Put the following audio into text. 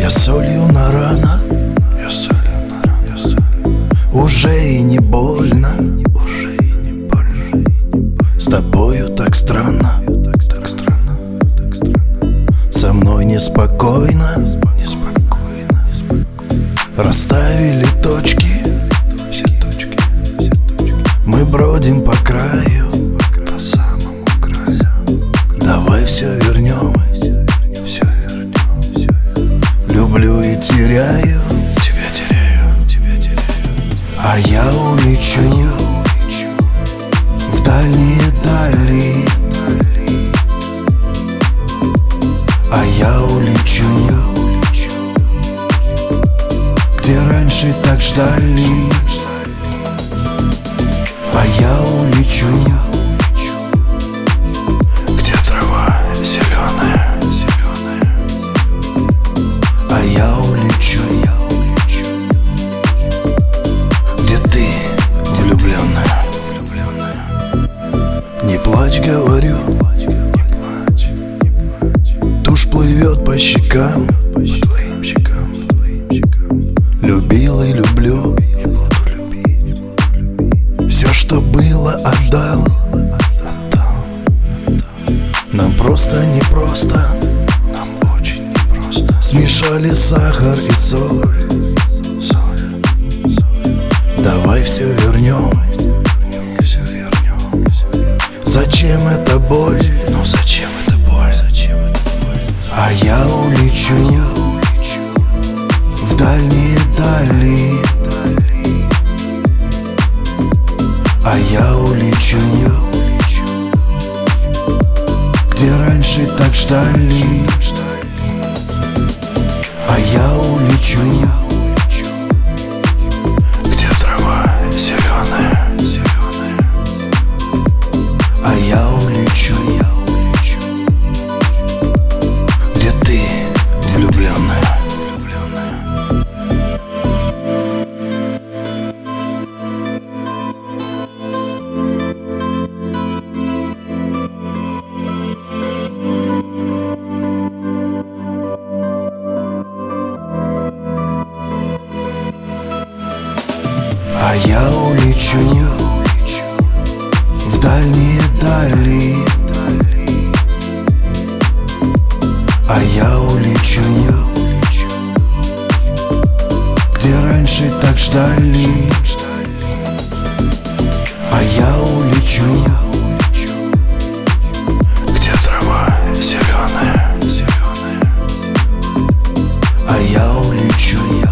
Я солью на ранах, уже и не больно. С тобою так странно, со мной неспокойно. Расставили точки, мы бродим по краю, по самому краю. Давай все вернем, люблю и теряю, тебя теряю. А я улечу в дальние дали. А я улечу, где раньше так ждали. А я улечу, где трава зеленая. А я улечу, где ты, влюбленная. Не плачь, говорю, тушь плывет по щекам. Любил и люблю, все, что было, отдал. Нам просто непросто, нам очень непросто. Смешали сахар и соль. Давай все вернем. Зачем эта боль? Ну зачем эта боль? А я улечу в дальние дали. А я улечу, где раньше так ждали. А я улечу, где трава зеленая. А я улечу, где ты, влюбленная. А я улечу в дальние дали. А я улечу, где раньше так ждали. А я улечу, где трава зеленая. А я улечу.